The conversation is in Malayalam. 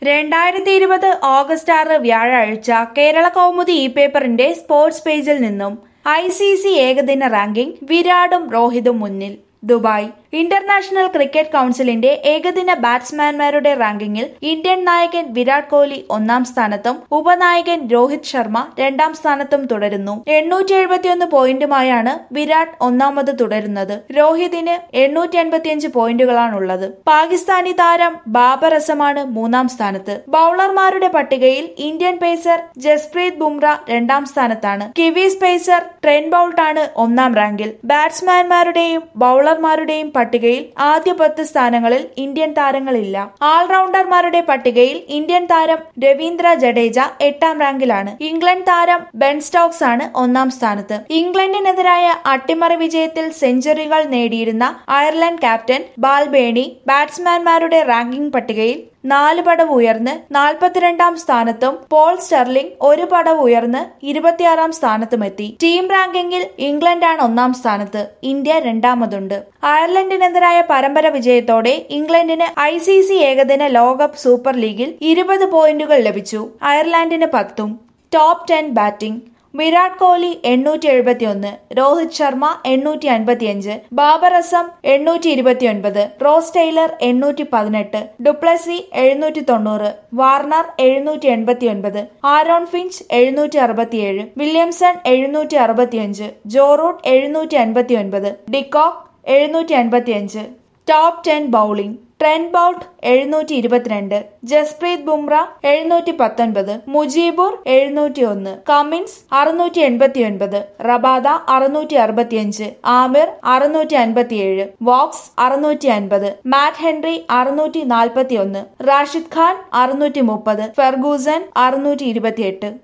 2020 ഓഗസ്റ്റ് 6 വ്യാഴാഴ്ച കേരള കൗമുദി ഇ പേപ്പറിന്റെ സ്പോർട്സ് പേജിൽ നിന്നും ICC ഏകദിന റാങ്കിംഗ് വിരാടും രോഹിതും മുന്നിൽ. ദുബായ് ഇന്റർനാഷണൽ ക്രിക്കറ്റ് കൗൺസിലിന്റെ ഏകദിന ബാറ്റ്സ്മാൻമാരുടെ റാങ്കിങ്ങിൽ ഇന്ത്യൻ നായകൻ വിരാട് കോഹ്ലി ഒന്നാം സ്ഥാനത്തും ഉപനായകൻ രോഹിത് ശർമ്മ രണ്ടാം സ്ഥാനത്തും തുടരുന്നു. 871 പോയിന്റുമായാണ് വിരാട് ഒന്നാമത് തുടരുന്നത്. രോഹിതിന് 855 പോയിന്റുകളാണുള്ളത്. പാകിസ്ഥാനി താരം ബാബർ അസമാണ് മൂന്നാം സ്ഥാനത്ത്. ബൌളർമാരുടെ പട്ടികയിൽ ഇന്ത്യൻ പേസർ ജസ്പ്രീത് ബുംറ രണ്ടാം സ്ഥാനത്താണ്. കിവീസ് പേസർ ട്രെന്റ് ബൌൾട്ടാണ് ഒന്നാം റാങ്കിൽ. ബാറ്റ്സ്മാൻമാരുടെയും ബൌളർമാരുടെയും പട്ടികയിൽ ആദ്യ 10 സ്ഥാനങ്ങളിൽ ഇന്ത്യൻ താരങ്ങളില്ല. ഓൾറൗണ്ടർമാരുടെ പട്ടികയിൽ ഇന്ത്യൻ താരം രവീന്ദ്ര ജഡേജ 8ാം റാങ്കിലാണ്. ഇംഗ്ലണ്ട് താരം ബെൻ സ്റ്റോക്സ് ആണ് ഒന്നാം സ്ഥാനത്ത്. ഇംഗ്ലണ്ടിനെതിരായ അട്ടിമറി വിജയത്തിൽ സെഞ്ചുറികൾ നേടിയിരുന്ന അയർലൻഡ് ക്യാപ്റ്റൻ ബാൽബേണി ബാറ്റ്സ്മാൻമാരുടെ റാങ്കിംഗ് പട്ടികയിൽ 4 പടവ് ഉയർന്ന് 42ാം സ്ഥാനത്തും പോൾ സ്റ്റെർലിംഗ് 1 പടവ് ഉയർന്ന് 26ാം സ്ഥാനത്തുമെത്തി. ടീം റാങ്കിങ്ങിൽ ഇംഗ്ലണ്ടാണ് ഒന്നാം സ്ഥാനത്ത്. ഇന്ത്യ രണ്ടാമതുണ്ട്. അയർലൻഡിനെതിരായ പരമ്പര വിജയത്തോടെ ഇംഗ്ലണ്ടിന് ICC ഏകദിന ലോകകപ്പ് സൂപ്പർ ലീഗിൽ 20 പോയിന്റുകൾ ലഭിച്ചു. അയർലൻഡിന് 10ഉം. Top 10 batting: Virat Kohli 871, Rohit Sharma 855, Babar Azam 829, Ross Taylor 818, du Plessis 790, Warner 789, Aaron Finch 767, Williamson 765, Joe Root 759, de Kock 755. Top 10 bowling: Trent Boult 722, Jasprit Bumrah 719, Mujeebur 701, Cummins 689, Rabada 665, Amir 657, Woakes 650, Matt Henry 641, Rashid Khan 630, Ferguson 628.